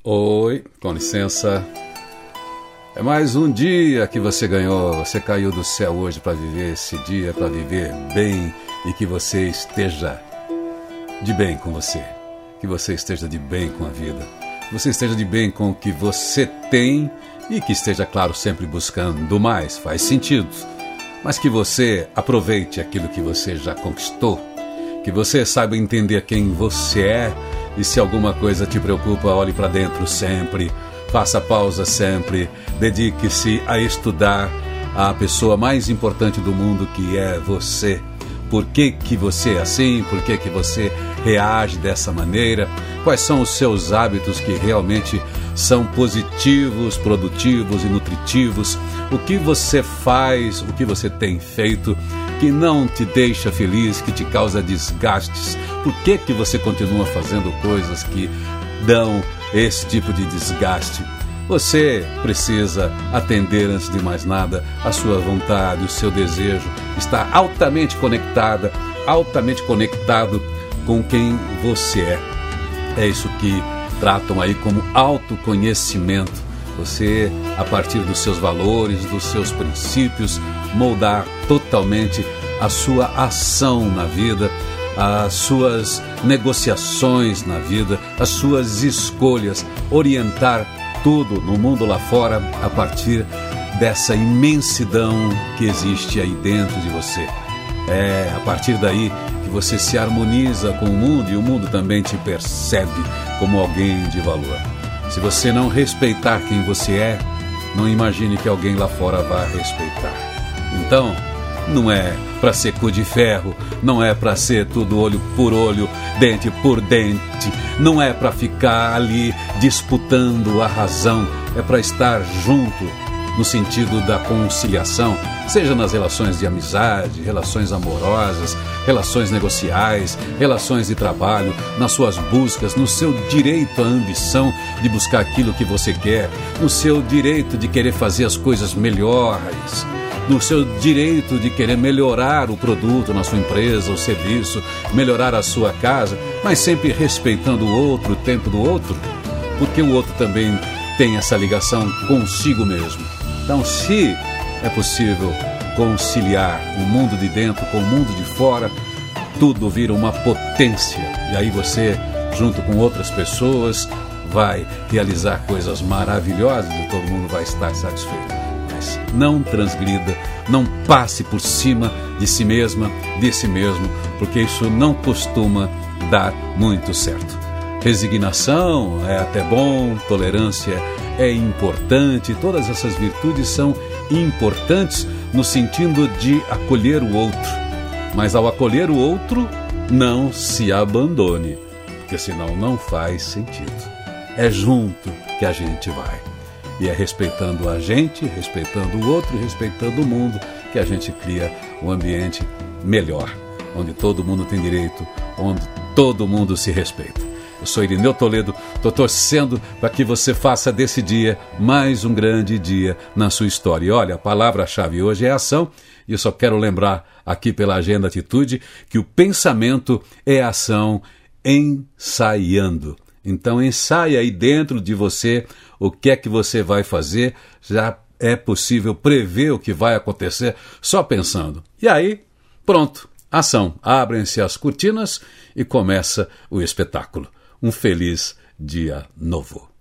Oi, com licença. É mais um dia que você ganhou. Você caiu do céu hoje para viver esse dia, para viver bem e que você esteja de bem com você. Que você esteja de bem com a vida. Que você esteja de bem com o que você tem e que esteja, claro, sempre buscando mais. Faz sentido. Mas que você aproveite aquilo que você já conquistou. Que você saiba entender quem você é. E se alguma coisa te preocupa, olhe para dentro sempre, faça pausa sempre, dedique-se a estudar a pessoa mais importante do mundo, que é você. Por que que você é assim? Por que que você reage dessa maneira? Quais são os seus hábitos que realmente são positivos, produtivos e nutritivos? O que você faz, o que você tem feito que não te deixa feliz, que te causa desgastes? Por que que você continua fazendo coisas que dão esse tipo de desgaste? Você precisa atender, antes de mais nada, a sua vontade, o seu desejo. Está altamente conectado com quem você é. É isso que tratam aí como autoconhecimento. Você, a partir dos seus valores, dos seus princípios, moldar totalmente a sua ação na vida, as suas negociações na vida, as suas escolhas, orientar tudo no mundo lá fora a partir dessa imensidão que existe aí dentro de você. É a partir daí que você se harmoniza com o mundo e o mundo também te percebe como alguém de valor. Se você não respeitar quem você é, não imagine que alguém lá fora vai respeitar. Então, não é para ser cu de ferro, não é para ser tudo olho por olho, dente por dente, não é para ficar ali disputando a razão, é para estar junto no sentido da conciliação, seja nas relações de amizade, relações amorosas, relações negociais, relações de trabalho, nas suas buscas, no seu direito à ambição de buscar aquilo que você quer, no seu direito de querer fazer as coisas melhores, no seu direito de querer melhorar o produto na sua empresa, o serviço, melhorar a sua casa, mas sempre respeitando o outro, o tempo do outro, porque o outro também tem essa ligação consigo mesmo. Então, se é possível conciliar o mundo de dentro com o mundo de fora, tudo vira uma potência. E aí você, junto com outras pessoas, vai realizar coisas maravilhosas e todo mundo vai estar satisfeito. Mas não transgrida, não passe por cima de si mesma, de si mesmo, porque isso não costuma dar muito certo. Resignação é até bom, tolerância é importante, todas essas virtudes são importantes no sentido de acolher o outro. Mas ao acolher o outro, não se abandone, porque senão não faz sentido. É junto que a gente vai. E é respeitando a gente, respeitando o outro e respeitando o mundo que a gente cria um ambiente melhor, onde todo mundo tem direito, onde todo mundo se respeita. Eu sou Irineu Toledo, estou torcendo para que você faça desse dia mais um grande dia na sua história. E olha, a palavra-chave hoje é ação, e eu só quero lembrar aqui pela Agenda Atitude que o pensamento é ação ensaiando. Então ensaia aí dentro de você o que é que você vai fazer, já é possível prever o que vai acontecer só pensando. E aí, pronto, ação. Abrem-se as cortinas e começa o espetáculo. Um feliz dia novo.